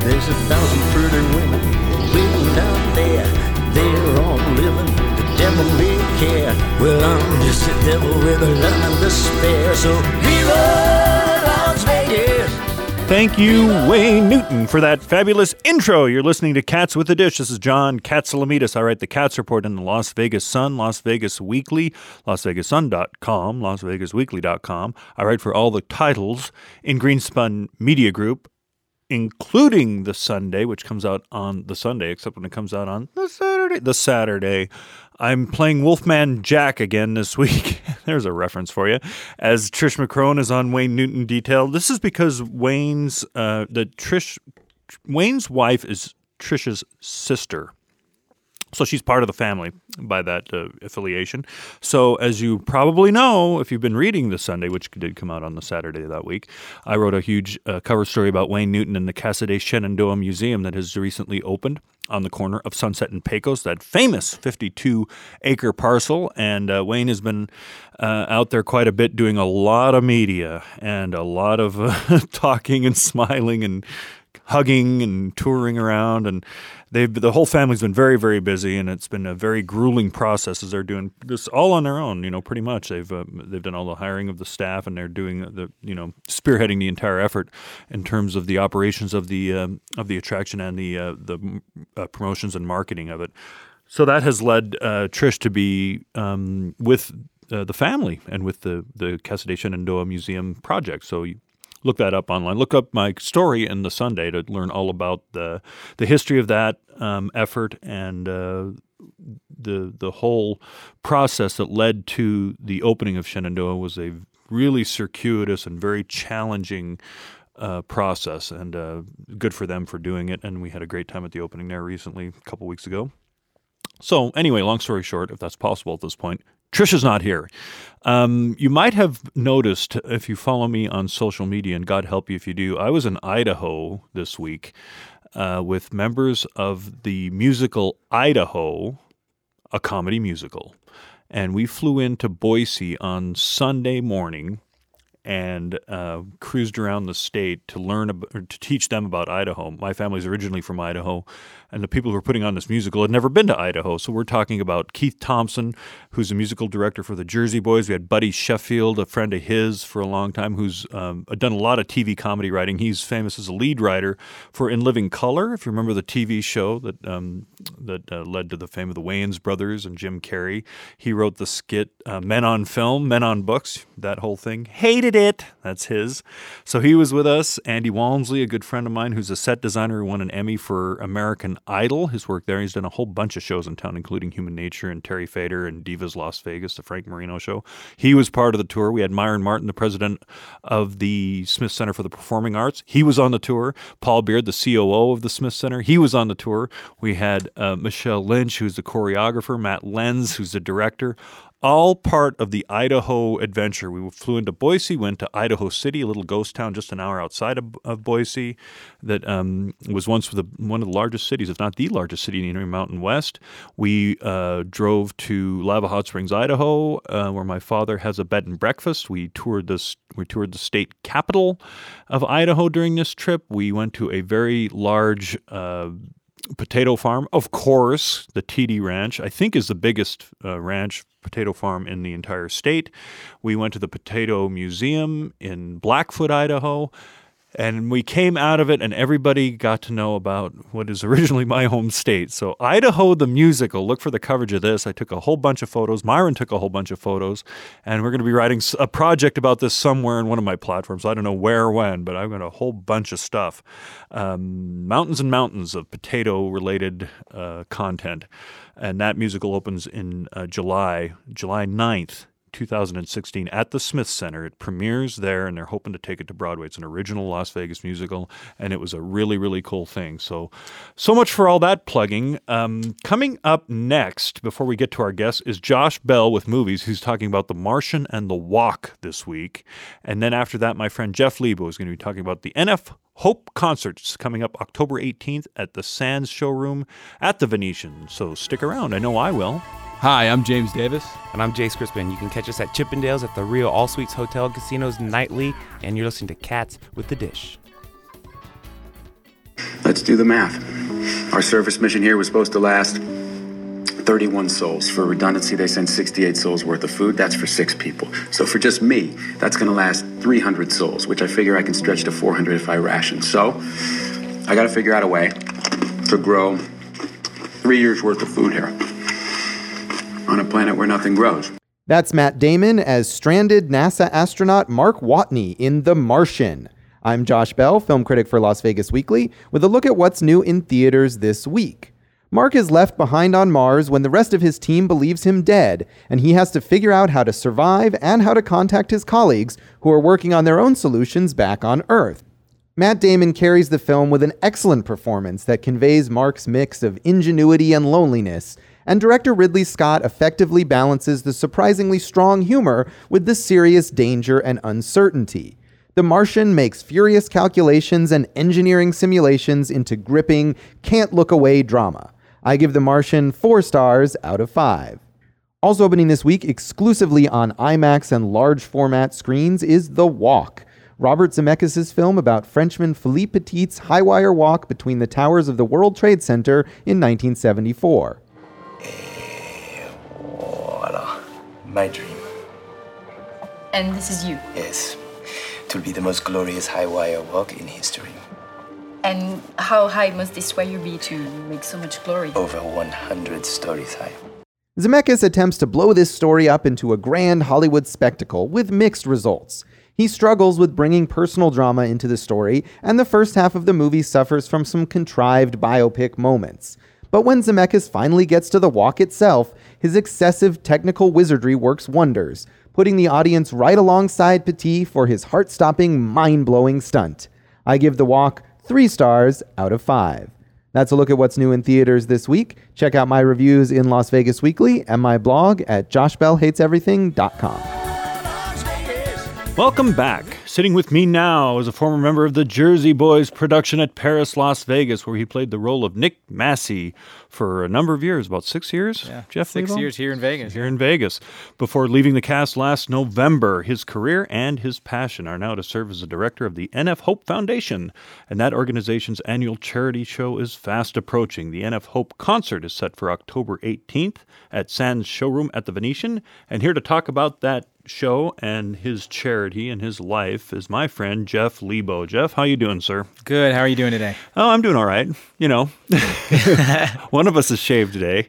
There's 1,000 pretty women waiting out there. They're all living, the devil may care. Well, I'm just a devil with a love and despair. So viva Las Vegas! Thank you, Wayne Newton, for that fabulous intro. You're listening to Cats with a Dish. This is John Katsalamides. I write the Cats Report in the Las Vegas Sun, Las Vegas Weekly, LasVegasSun.com, LasVegasWeekly.com. I write for all the titles in Greenspun Media Group, including The Sunday, which comes out on the Sunday, except when it comes out on the Saturday. I'm playing Wolfman Jack again this week. There's a reference for you. As Trish McCrone is on Wayne Newton Detail. This is because Wayne's wife is Trish's sister. So she's part of the family by that affiliation. So as you probably know, if you've been reading The Sunday, which did come out on the Saturday of that week, I wrote a huge cover story about Wayne Newton and the Casa de Shenandoah Museum that has recently opened on the corner of Sunset and Pecos, that famous 52-acre parcel. And Wayne has been out there quite a bit doing a lot of media and a lot of talking and smiling and hugging and touring around, and the whole family's been very, very busy, and it's been a very grueling process as they're doing this all on their own. Pretty much they've done all the hiring of the staff, and they're doing spearheading the entire effort in terms of the operations of the attraction and the promotions and marketing of it. So that has led Trish to be with the family and with the Casa de Shenandoah Museum project. So look that up online. Look up my story in The Sunday to learn all about the history of that effort and the whole process that led to the opening of Shenandoah was a really circuitous and very challenging process, and good for them for doing it. And we had a great time at the opening there recently, a couple weeks ago. So anyway, long story short, if that's possible at this point, Trish is not here. You might have noticed, if you follow me on social media, and God help you if you do, I was in Idaho this week with members of the musical Idaho, a comedy musical. And we flew into Boise on Sunday morning and cruised around the state to to teach them about Idaho. My family's originally from Idaho, and the people who were putting on this musical had never been to Idaho. So we're talking about Keith Thompson, who's a musical director for the Jersey Boys. We had Buddy Sheffield, a friend of his for a long time, who's done a lot of TV comedy writing. He's famous as a lead writer for In Living Color, if you remember the TV show that led to the fame of the Wayans brothers and Jim Carrey. He wrote the skit Men on Film, Men on Books, that whole thing. Hated it. That's his. So he was with us. Andy Walmsley, a good friend of mine who's a set designer who won an Emmy for American Idol. His work there, he's done a whole bunch of shows in town, including Human Nature and Terry Fader and Divas Las Vegas, the Frank Marino show. He was part of the tour. We had Myron Martin, the president of the Smith Center for the Performing Arts. He was on the tour. Paul Beard, the COO of the Smith Center, he was on the tour. We had Michelle Lynch, who's the choreographer, Matt Lenz, who's the director, all part of the Idaho adventure. We flew into Boise, went to Idaho City, a little ghost town just an hour outside of Boise that was once one of the largest cities, if not the largest city in the Intermountain West. We drove to Lava Hot Springs, Idaho, where my father has a bed and breakfast. We toured the state capital of Idaho during this trip. We went to a very large potato farm. Of course, the TD Ranch, I think, is the biggest potato farm in the entire state. We went to the Potato Museum in Blackfoot, Idaho, and we came out of it and everybody got to know about what is originally my home state. So Idaho the musical, look for the coverage of this. I took a whole bunch of photos. Myron took a whole bunch of photos, and we're going to be writing a project about this somewhere in one of my platforms. I don't know where or when, but I've got a whole bunch of stuff. Mountains and mountains of potato-related content. And that musical opens in July 9th, 2016 at the Smith Center. It premieres there, and they're hoping to take it to Broadway. It's an original Las Vegas musical, and it was a really, really cool thing. So much for all that plugging. Coming up next, before we get to our guest, is Josh Bell with Movies, who's talking about The Martian and The Walk this week. And then after that, my friend Jeff Lebo is going to be talking about the NF Hope Concerts coming up October 18th at the Sands Showroom at the Venetian. So stick around. I know I will. Hi, I'm James Davis. And I'm Jace Crispin. You can catch us at Chippendales at the Rio All Suites Hotel and Casinos nightly, and you're listening to Cats with the Dish. I Let's do the math. Our service mission here was supposed to last 31 souls. For redundancy, they sent 68 souls worth of food. That's for 6 people. So for just me, that's going to last 300 souls, which I figure I can stretch to 400 if I ration. So I got to figure out a way to grow 3 years worth of food here on a planet where nothing grows. That's Matt Damon as stranded NASA astronaut Mark Watney in The Martian. I'm Josh Bell, film critic for Las Vegas Weekly, with a look at what's new in theaters this week. Mark is left behind on Mars when the rest of his team believes him dead, and he has to figure out how to survive and how to contact his colleagues who are working on their own solutions back on Earth. Matt Damon carries the film with an excellent performance that conveys Mark's mix of ingenuity and loneliness, and director Ridley Scott effectively balances the surprisingly strong humor with the serious danger and uncertainty. The Martian makes furious calculations and engineering simulations into gripping, can't-look-away drama. I give The Martian 4 stars out of 5. Also opening this week exclusively on IMAX and large format screens is The Walk, Robert Zemeckis' film about Frenchman Philippe Petit's high-wire walk between the towers of the World Trade Center in 1974. Voila, my dream. And this is you? Yes, it will be the most glorious high-wire walk in history. And how high must this wire be to make so much glory? Over 100 stories high. Zemeckis attempts to blow this story up into a grand Hollywood spectacle with mixed results. He struggles with bringing personal drama into the story, and the first half of the movie suffers from some contrived biopic moments. But when Zemeckis finally gets to the walk itself, his excessive technical wizardry works wonders, putting the audience right alongside Petit for his heart-stopping, mind-blowing stunt. I give The Walk 3 stars out of 5. That's a look at what's new in theaters this week. Check out my reviews in Las Vegas Weekly and my blog at joshbellhateseverything.com. Welcome back. Sitting with me now is a former member of the Jersey Boys production at Paris, Las Vegas, where he played the role of Nick Massey for a number of years, about 6 years. Yeah, Jeff 6 Lebo? years here in Vegas. Here in Vegas. Before leaving the cast last November, his career and his passion are now to serve as the director of the NF Hope Foundation, and that organization's annual charity show is fast approaching. The NF Hope concert is set for October 18th at Sands Showroom at the Venetian, and here to talk about that show and his charity and his life is my friend Jeff Lebo. Jeff, how you doing, sir? Good. How are you doing today? Oh, I'm doing all right. You know, one of us is shaved today.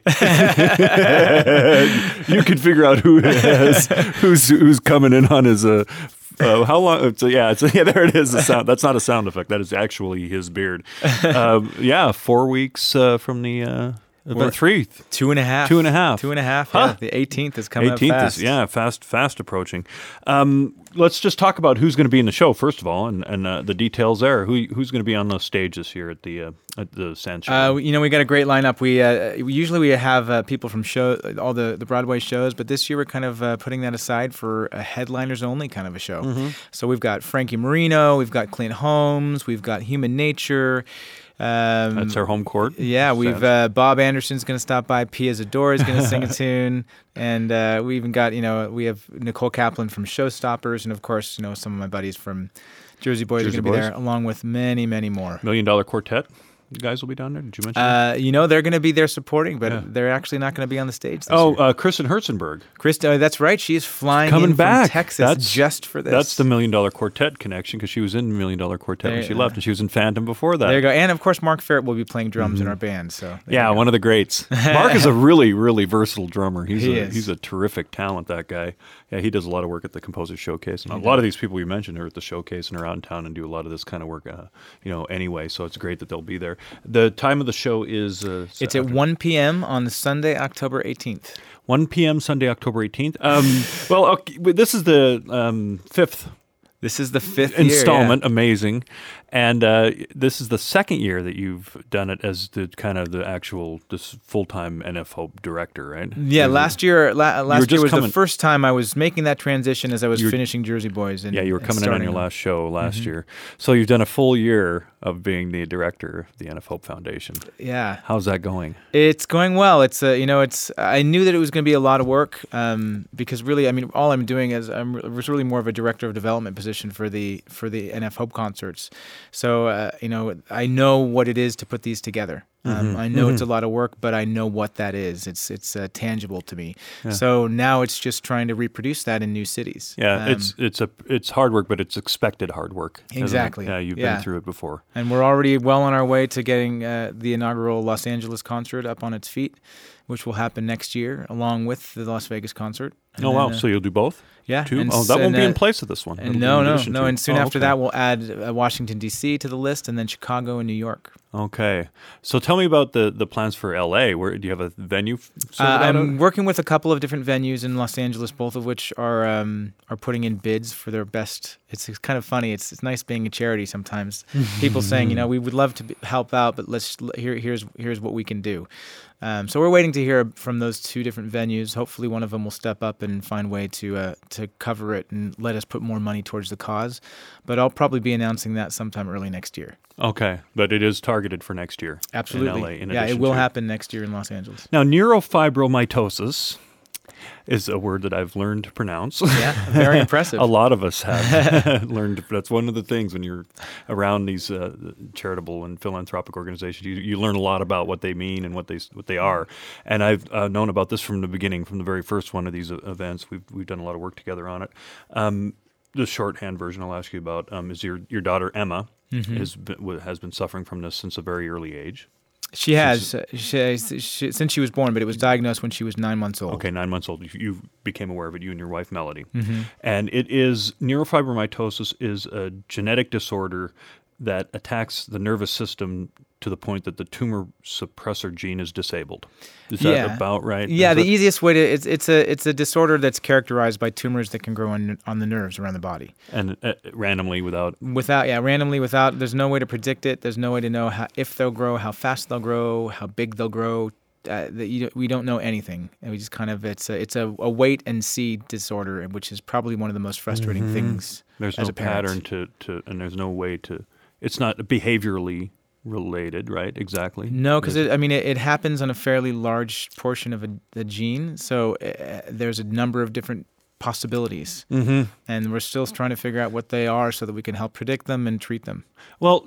You can figure out who it is, who's coming in on his how long? Yeah, there it is. The sound. That's not a sound effect. That is actually his beard. 4 weeks from the. About 3. 2.5. 2.5. 2.5. Huh. Yeah, the 18th is coming up 18th fast. is fast approaching. Let's just talk about who's going to be in the show first of all, and the details there. Who's going to be on the stage this year at the Sands Show? We got a great lineup. We usually we have people from all the Broadway shows, but this year we're kind of putting that aside for a headliners only kind of a show. Mm-hmm. So we've got Frankie Marino, we've got Clint Holmes, we've got Human Nature. That's our home court. Yeah, we've Bob Anderson's going to stop by. Pia Zadora is going to sing a tune, and we even got we have Nicole Kaplan from Showstoppers, and of course some of my buddies from Jersey Boys are going to be there, along with many, many more. $1 Million Quartet. You guys will be down there. Did you mention that? They're going to be there supporting, but they're actually not going to be on the stage this year. Kristen Herzenberg. That's right. She's flying coming in back from Texas just for this. That's the $1 Million Quartet connection, because she was in $1 Million Quartet when she left, and she was in Phantom before that. There you go. And, of course, Mark Ferret will be playing drums in our band. So one of the greats. Mark is a really, really versatile drummer. He's a terrific talent, that guy. Yeah, he does a lot of work at the Composer Showcase. And a lot of these people you mentioned are at the Showcase and are out in town and do a lot of this kind of work, anyway. So it's great that they'll be there. The time of the show is... it's at 1 p.m. on Sunday, October 18th. 1 p.m. Sunday, October 18th. This is the 5th. This is the 5th installment. Year, yeah. Amazing. And this is the second year that you've done it as the actual this full-time NF Hope director, right? Yeah, last year was the first time I was making that transition as I was finishing Jersey Boys. You were coming in on your last show last year. So you've done a full year of being the director of the NF Hope Foundation. Yeah. How's that going? It's going well. It's I knew that it was going to be a lot of work because really, all I'm doing is I was really more of a director of development position audition for the NF Hope concerts. So I know what it is to put these together. I know it's a lot of work, but I know what that is. It's tangible to me. Yeah. So now it's just trying to reproduce that in new cities. Yeah, it's hard work, but it's expected hard work. Exactly. Yeah, you've been through it before. And we're already well on our way to getting the inaugural Los Angeles concert up on its feet, which will happen next year, along with the Las Vegas concert. And wow! So you'll do both? Yeah. Two? That won't be in place of this one. No. And soon after that, we'll add Washington, D.C. to the list, and then Chicago and New York. Okay. So tell me about the plans for L.A. Where do you have a venue? I'm working with a couple of different venues in Los Angeles, both of which are putting in bids for their best. It's kind of funny. It's nice being a charity sometimes. People saying, we would love to help out, but here's what we can do. So we're waiting to hear from those two different venues. Hopefully one of them will step up and find a way to cover it and let us put more money towards the cause. But I'll probably be announcing that sometime early next year. Okay, but it is targeted for next year. Absolutely. In LA, it will happen next year in Los Angeles. Now, neurofibromatosis is a word that I've learned to pronounce. Yeah, very impressive. A lot of us have learned. That's one of the things when you're around these charitable and philanthropic organizations. You learn a lot about what they mean and what they are. And I've known about this from the beginning, from the very first one of these events. We've done a lot of work together on it. The shorthand version I'll ask you about is your daughter Emma has been suffering from this since a very early age. She has since she was born, but it was diagnosed when she was 9 months old. Okay, 9 months old. You became aware of it, you and your wife Melody. And it is neurofibromatosis is a genetic disorder that attacks the nervous system to the point that the tumor suppressor gene is disabled. Is that about right? Yeah, the easiest way to it's a disorder that's characterized by tumors that can grow on the nerves around the body. And randomly without there's no way to predict it. There's no way to know if they'll grow, how fast they'll grow, how big they'll grow. We don't know anything. And we just kind of it's a wait and see disorder, which is probably one of the most frustrating things. There's as no a parent. pattern to and there's no way to. It's not behaviorally related, right? Exactly. No, because it happens on a fairly large portion of the gene, so there's a number of different possibilities, and we're still trying to figure out what they are so that we can help predict them and treat them. Well,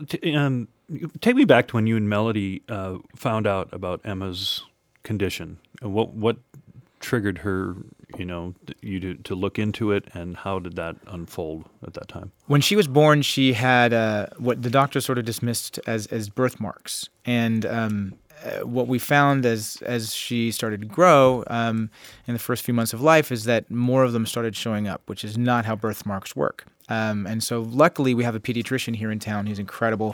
take me back to when you and Melody found out about Emma's condition. What triggered her, you to look into it, and how did that unfold at that time? When she was born, she had what the doctor sort of dismissed as birthmarks, and what we found as she started to grow in the first few months of life is that more of them started showing up, which is not how birthmarks work. And so luckily we have a pediatrician here in town who's incredible,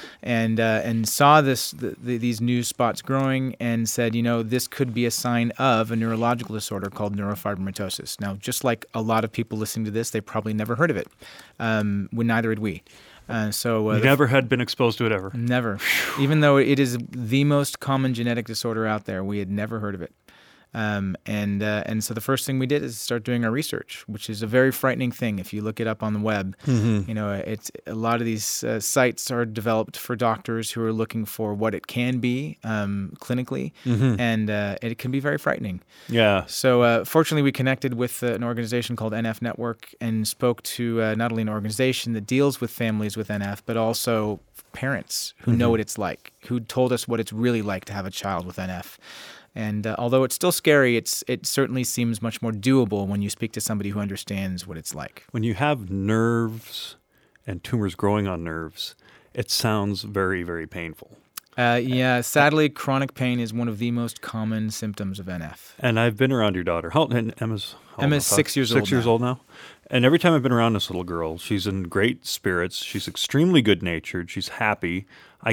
and saw these new spots growing and said, this could be a sign of a neurological disorder called neurofibromatosis. Now, just like a lot of people listening to this, they probably never heard of it. Neither had we. You never had been exposed to it ever? Never. Even though it is the most common genetic disorder out there, we had never heard of it. And so the first thing we did is start doing our research, which is a very frightening thing. If you look it up on the web, it's a lot of these sites are developed for doctors who are looking for what it can be clinically, and it can be very frightening. Yeah. So fortunately, we connected with an organization called NF Network and spoke to not only an organization that deals with families with NF, but also parents who know what it's like, who told us what it's really like to have a child with NF. And although it's still scary, it certainly seems much more doable when you speak to somebody who understands what it's like. When you have nerves and tumors growing on nerves, it sounds very, very painful. Sadly, chronic pain is one of the most common symptoms of NF. And I've been around your daughter. Emma's 6 years old. 6 years old now. And every time I've been around this little girl, she's in great spirits. She's extremely good-natured. She's happy.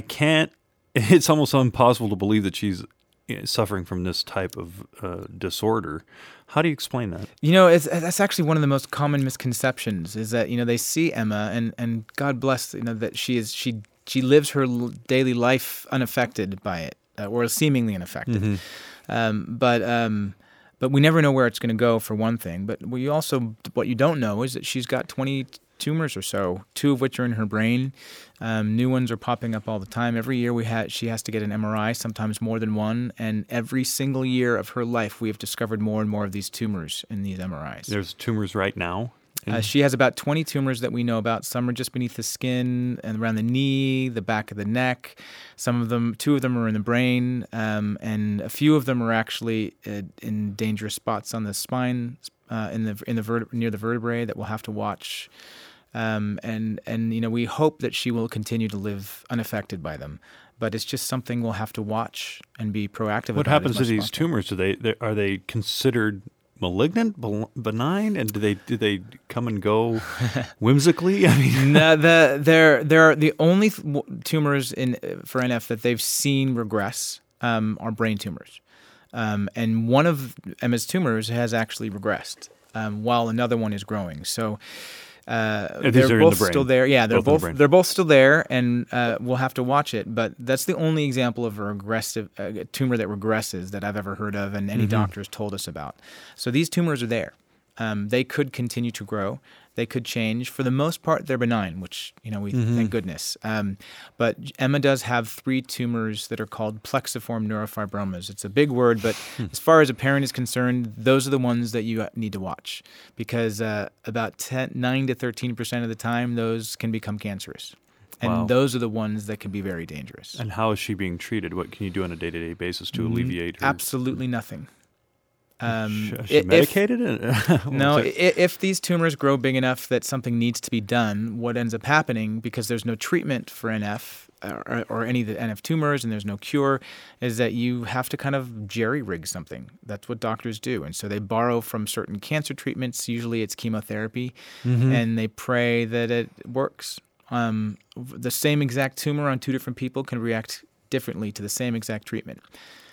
It's almost impossible to believe that she's suffering from this type of disorder. How do you explain that? That's actually one of the most common misconceptions is that, they see Emma and God bless, that she lives her daily life unaffected by it, or seemingly unaffected. But we never know where it's going to go, for one thing. But what you don't know is that she's got 20 tumors or so, 2 of which are in her brain. New ones are popping up all the time. Every year she has to get an MRI, sometimes more than one. And every single year of her life, we have discovered more and more of these tumors in these MRIs. There's tumors right now? She has about 20 tumors that we know about. Some are just beneath the skin and around the knee, the back of the neck. Some of them, 2 of them are in the brain, and a few of them are actually in dangerous spots on the spine, near the vertebrae that we'll have to watch. And we hope that she will continue to live unaffected by them. But it's just something we'll have to watch and be proactive about. What happens to these tumors? Are they considered malignant, benign, and do they come and go whimsically? I mean, no, they're the only tumors for NF that they've seen regress are brain tumors, and one of Emma's tumors has actually regressed, while another one is growing. So. They're both still there. Yeah, they're both still there, and we'll have to watch it. But that's the only example of a regressive tumor that regresses that I've ever heard of, and any doctors told us about. So these tumors are there. They could continue to grow. They could change. For the most part, they're benign, which we thank goodness. But Emma does have 3 tumors that are called plexiform neurofibromas. It's a big word, but as far as a parent is concerned, those are the ones that you need to watch, because about 9 to 13% of the time, those can become cancerous. And those are the ones that can be very dangerous. And how is she being treated? What can you do on a day-to-day basis to alleviate her? Absolutely nothing. Is she medicated? No, if these tumors grow big enough that something needs to be done, what ends up happening, because there's no treatment for NF or any of the NF tumors and there's no cure, is that you have to kind of jerry-rig something. That's what doctors do. And so they borrow from certain cancer treatments. Usually it's chemotherapy, and they pray that it works. The same exact tumor on 2 different people can react differently to the same exact treatment.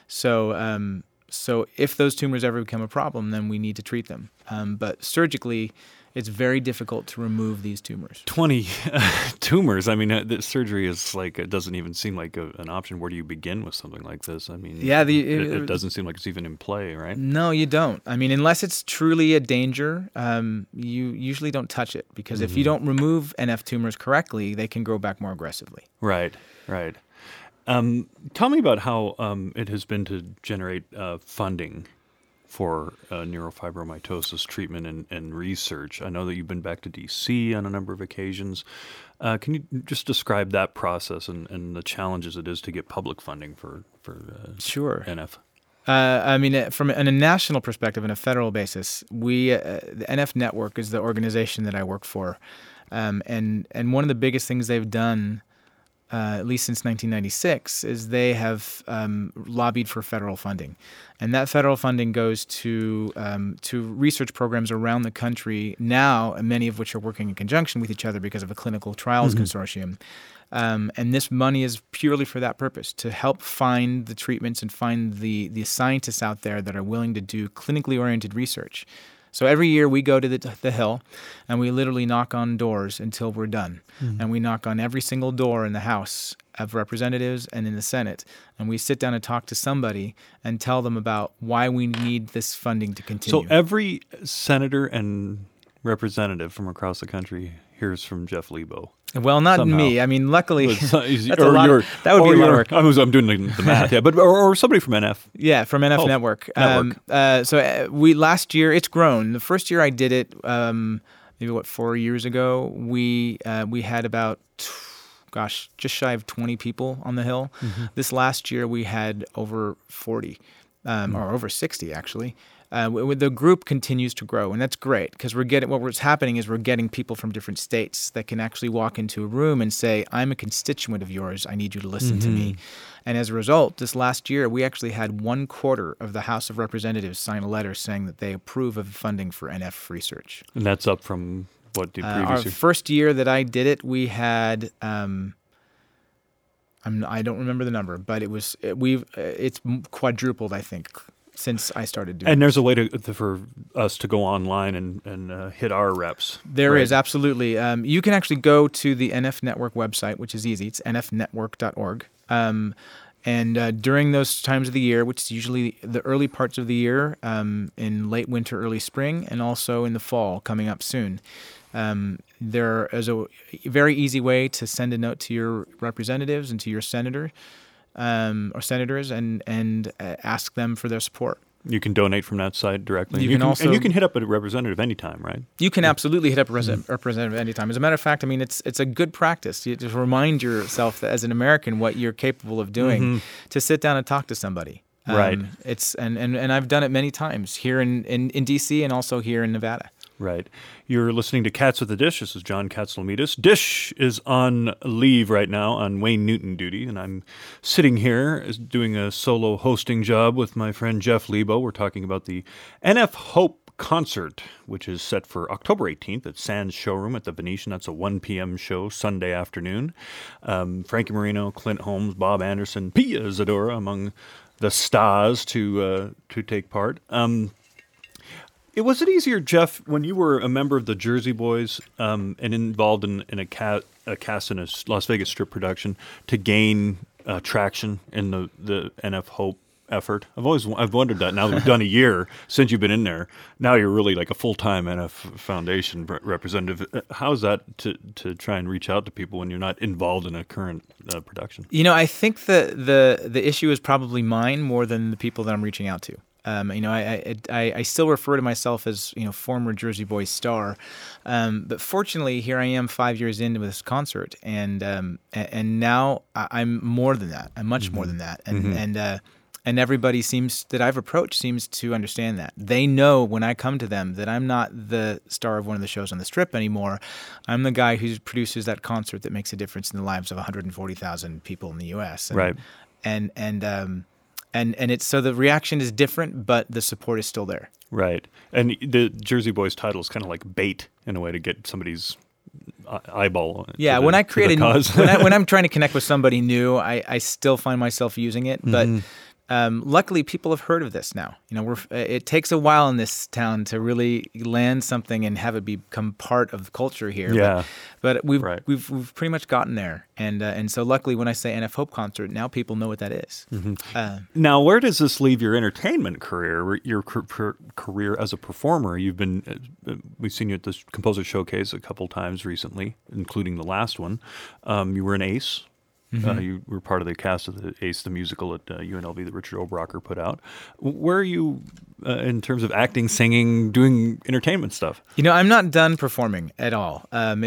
So if those tumors ever become a problem, then we need to treat them. But surgically, it's very difficult to remove these tumors. 20 tumors. I mean, the surgery is like, it doesn't even seem like an option. Where do you begin with something like this? I mean, it doesn't seem like it's even in play, right? No, you don't. I mean, unless it's truly a danger, you usually don't touch it, because if you don't remove NF tumors correctly, they can grow back more aggressively. Right. Tell me about how it has been to generate funding for neurofibromatosis treatment and research. I know that you've been back to D.C. on a number of occasions. Can you just describe that process and the challenges it is to get public funding for Sure. NF? I mean, from a national perspective and a federal basis, the NF Network is the organization that I work for. And one of the biggest things they've done, at least since 1996, is they have lobbied for federal funding. And that federal funding goes to research programs around the country now, and many of which are working in conjunction with each other because of a clinical trials consortium. And this money is purely for that purpose, to help find the treatments and find the scientists out there that are willing to do clinically oriented research. So every year we go to the Hill, and we literally knock on doors until we're done. And we knock on every single door in the House of Representatives and in the Senate, and we sit down and talk to somebody and tell them about why we need this funding to continue. So every senator and representative from across the country hears from Jeff Lebo. Well, not somehow. Me. I mean, luckily, that would be a lot of work. I'm doing the math, yeah, but or somebody from NF. Yeah, from NF Network. So we last year, it's grown. The first year I did it, maybe 4 years ago, we had about just shy of 20 people on the Hill. This last year we had over 40, or over 60 actually. The group continues to grow, and that's great, because what's happening is we're getting people from different states that can actually walk into a room and say, I'm a constituent of yours, I need you to listen to me. And as a result, this last year, we actually had 1/4 of the House of Representatives sign a letter saying that they approve of funding for NF research. And that's up from what the previous our year? First year that I did it, we had... I don't remember the number, but it's quadrupled, I think, since I started doing it. And there's a way for us to go online and hit our reps. There is, absolutely. You can actually go to the NF Network website, which is easy. It's nfnetwork.org. And during those times of the year, which is usually the early parts of the year, in late winter, early spring, and also in the fall coming up soon, there is a very easy way to send a note to your representatives and to your senator or senators and ask them for their support. You can donate from that site directly. You can also, and you can hit up a representative anytime, right? You can absolutely hit up a representative anytime. As a matter of fact, I mean, it's a good practice. You just remind yourself that as an American what you're capable of doing to sit down and talk to somebody. Right. It's and I've done it many times here in D.C. and also here in Nevada. Right. You're listening to Cats with the Dish. This is John Katzelomidis. Dish is on leave right now on Wayne Newton duty, and I'm sitting here doing a solo hosting job with my friend Jeff Lebo. We're talking about the NF Hope concert, which is set for October 18th at Sands Showroom at the Venetian. That's a 1 p.m. show Sunday afternoon. Frankie Marino, Clint Holmes, Bob Anderson, Pia Zadora among the stars to take part. Was it easier, Jeff, when you were a member of the Jersey Boys and involved in a cast in a Las Vegas strip production to gain traction in the NF Hope effort? I've wondered that. Now that we've done a year since you've been in there, now you're really like a full-time NF Foundation representative. How's that to try and reach out to people when you're not involved in a current production? You know, I think the issue is probably mine more than the people that I'm reaching out to. I still refer to myself as, former Jersey Boys star, but fortunately here I am 5 years into this concert, and now I'm more than that. I'm much more than that, and everybody that I've approached seems to understand that. They know when I come to them that I'm not the star of one of the shows on the Strip anymore. I'm the guy who produces that concert that makes a difference in the lives of 140,000 people in the U.S. Right. And it's so the reaction is different, but the support is still there. Right. And the Jersey Boys title is kind of like bait in a way to get somebody's eyeball. Yeah, when I create when I'm trying to connect with somebody new, I still find myself using it, but luckily people have heard of this now. It takes a while in this town to really land something and have it become part of the culture here. Yeah. But we've pretty much gotten there, and so luckily when I say NF Hope concert, now people know what that is. Now, where does this leave your entertainment career? Your career as a performer? We've seen you at the Composer Showcase a couple times recently, including the last one. You were an Ace. You were part of the cast of the Ace, the musical at UNLV that Richard Obrocker put out. Where are you in terms of acting, singing, doing entertainment stuff? I'm not done performing at all.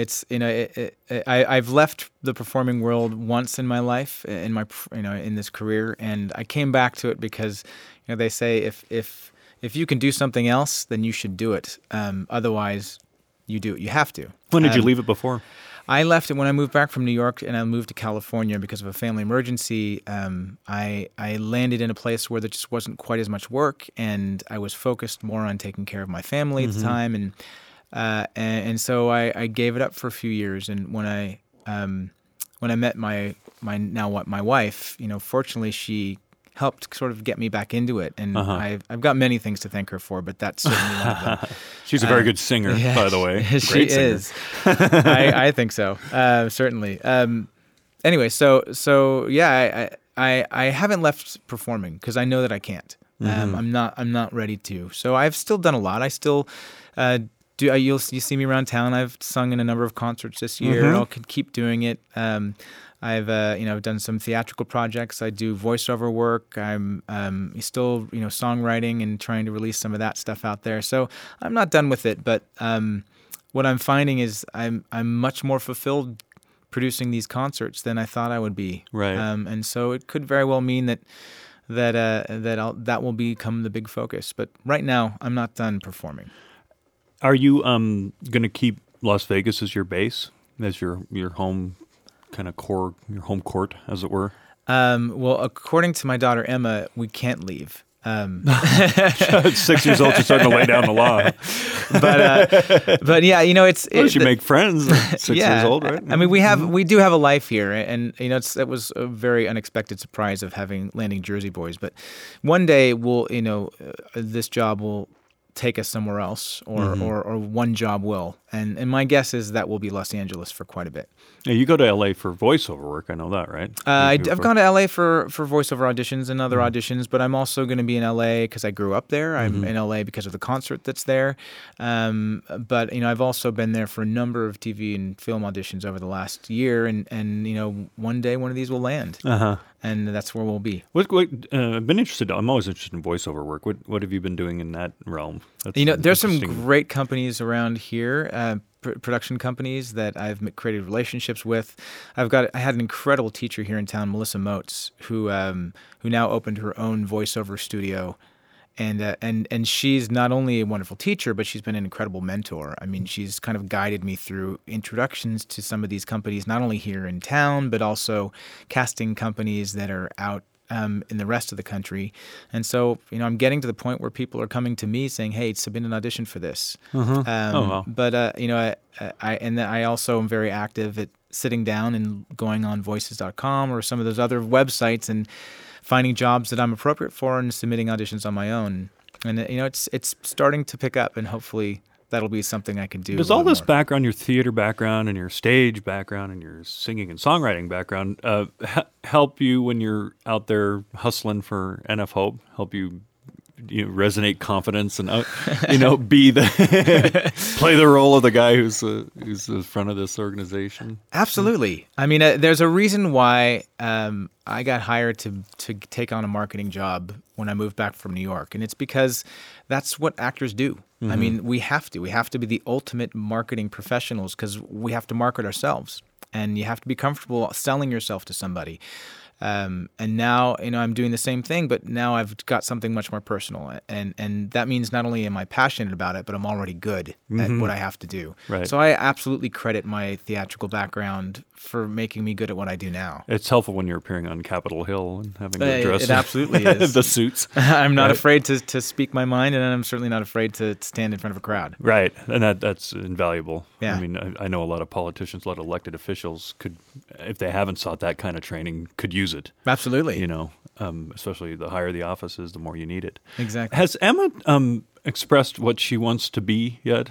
I've left the performing world once in my life, in this career, and I came back to it because they say if you can do something else, then you should do it. Otherwise, you have to. When did you leave it before? I left it when I moved back from New York, and I moved to California because of a family emergency. I landed in a place where there just wasn't quite as much work, and I was focused more on taking care of my family at the time, and so I gave it up for a few years. And when I met my wife, fortunately she helped sort of get me back into it, and I've got many things to thank her for, but that's certainly one of them. She's a very good singer, by the way. She is. I think so. Certainly. Anyway, so yeah, I haven't left performing because I know that I can't. I'm not ready to. So I've still done a lot. I still do. You see me around town. I've sung in a number of concerts this year. I'll keep doing it. I've done some theatrical projects. I do voiceover work. I'm still songwriting and trying to release some of that stuff out there. So I'm not done with it. But what I'm finding is I'm much more fulfilled producing these concerts than I thought I would be. Right. And so it could very well mean that will become the big focus. But right now, I'm not done performing. Are you going to keep Las Vegas as your base, as your home? Kind of core, your home court, as it were? Well, according to my daughter Emma, we can't leave. 6 years old, she's starting to lay down the law. But yeah, you make friends at 6 years old, right? I mean, we do have a life here, and it was a very unexpected surprise of landing Jersey Boys. But one day this job will take us somewhere else, or one job will, and my guess is that will be Los Angeles for quite a bit. Yeah, you go to LA for voiceover work, I know that, right? I've gone to LA for voiceover auditions and other auditions, but I'm also going to be in LA because I grew up there. I'm in LA because of the concert that's there, but I've also been there for a number of TV and film auditions over the last year, and one day one of these will land. and that's where we'll be. I've been interested. I'm always interested in voiceover work. What have you been doing in that realm? There's some great companies around here, production companies that I've created relationships with. I had an incredible teacher here in town, Melissa Motes, who now opened her own voiceover studio. And she's not only a wonderful teacher, but she's been an incredible mentor. I mean, she's kind of guided me through introductions to some of these companies, not only here in town, but also casting companies that are out in the rest of the country. And so, I'm getting to the point where people are coming to me saying, "Hey, submit an audition for this." Wow. But I also am very active at sitting down and going on voices.com or some of those other websites and finding jobs that I'm appropriate for and submitting auditions on my own. And it's starting to pick up, and hopefully that'll be something I can do. Does all this background, your theater background and your stage background and your singing and songwriting background, help you when you're out there hustling for NF Hope? Help you resonate confidence and be play the role of the guy who's the front of this organization? Absolutely. I mean, there's a reason why I got hired to take on a marketing job when I moved back from New York, and it's because that's what actors do. I mean, we have to be the ultimate marketing professionals because we have to market ourselves, and you have to be comfortable selling yourself to somebody. And now, I'm doing the same thing, but now I've got something much more personal. And that means not only am I passionate about it, but I'm already good at what I have to do. Right. So I absolutely credit my theatrical background for making me good at what I do now. It's helpful when you're appearing on Capitol Hill and having to dress. It absolutely is. The suits. I'm not afraid to speak my mind, and I'm certainly not afraid to stand in front of a crowd. Right. And that's invaluable. Yeah. I mean, I know a lot of politicians, a lot of elected officials could, if they haven't sought that kind of training, could use it. Absolutely. Especially the higher the office is, the more you need it. Exactly. Has Emma expressed what she wants to be yet?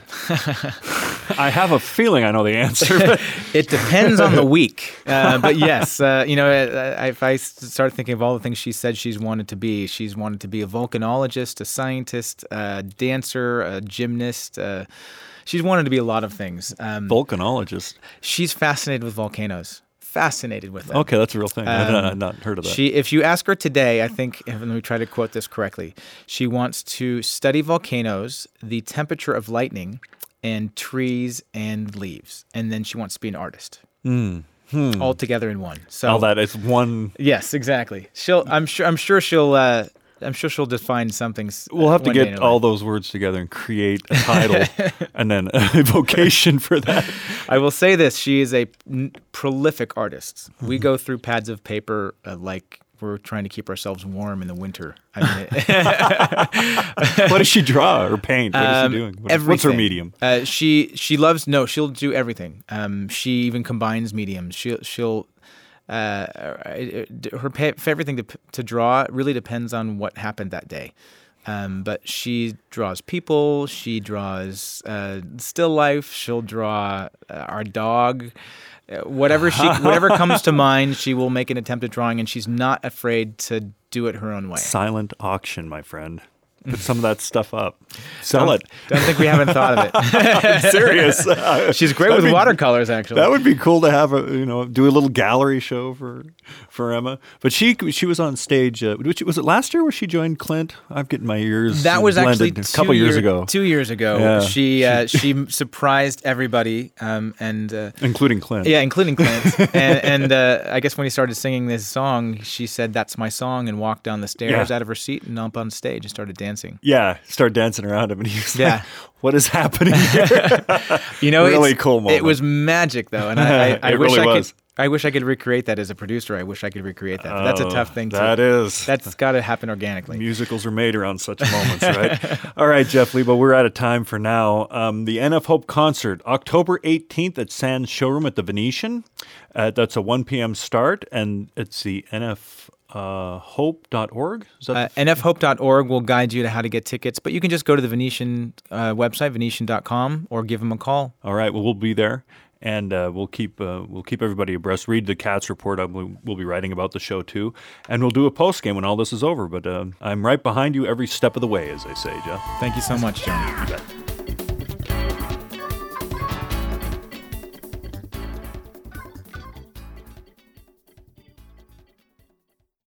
I have a feeling I know the answer. But it depends on the week. But yes, if I start thinking of all the things she said she's wanted to be a volcanologist, a scientist, a dancer, a gymnast. She's wanted to be a lot of things. Volcanologist. She's fascinated with volcanoes. Fascinated with them. Okay, that's a real thing. I've not heard of that. If you ask her today, I think, let me try to quote this correctly, she wants to study volcanoes, the temperature of lightning, and trees and leaves. And then she wants to be an artist. All together in one. So all that is one. Yes, exactly. I'm sure she'll define something. We'll have to get all those words together and create a title and then a vocation for that. I will say this. She is a prolific artist. We go through pads of paper like we're trying to keep ourselves warm in the winter. What does she draw or paint? What is she doing? What's her medium? She'll do everything. She even combines mediums. Her favorite thing to draw really depends on what happened that day. But she draws people. She draws still life. She'll draw our dog. Whatever comes to mind, she will make an attempt at drawing, and she's not afraid to do it her own way. Silent auction, my friend. Put some of that stuff up. Sell it. Don't think we haven't thought of it. I'm serious. She's great with watercolors, actually. That would be cool to have do a little gallery show for Emma. But she was on stage. Was it last year where she joined Clint? I'm getting my ears. That was actually a couple years ago. 2 years ago. Yeah. She surprised everybody, and including Clint. Yeah, including Clint. and I guess when he started singing this song, she said, "That's my song," and walked down the stairs out of her seat and up on stage and started dancing. Yeah, started dancing around him, and he was like, "What is happening here?" Really cool moment. It was magic, though, and I wish I could recreate that as a producer. I wish I could recreate that. But that's a tough thing. That's got to happen organically. Musicals are made around such moments, right? All right, Jeff Lebo, we're out of time for now. The NF Hope concert, October 18th at Sands Showroom at the Venetian. That's a 1 p.m. start, and it's the NFHope.org? NFHope.org will guide you to how to get tickets, but you can just go to the Venetian website, Venetian.com, or give them a call. All right, well, we'll be there, and we'll keep everybody abreast. Read the Cats report. We'll be writing about the show, too, and we'll do a post-game when all this is over, but I'm right behind you every step of the way, as they say, Jeff. Thank you so much, John. You bet.